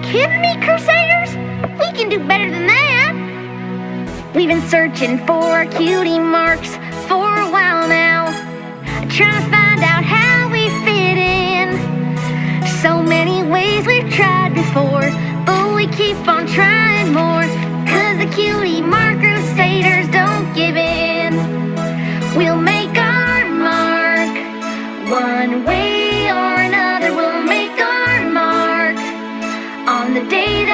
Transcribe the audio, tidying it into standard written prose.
kidding me, Crusaders? We can do better than that. We've been searching for our cutie marks for a while now, trying to find out how we fit in. So many ways we've tried before, but we keep on trying more, 'cause the Cutie Mark Crusaders don't give in. We'll make our mark, one way or another. We'll make our mark on the day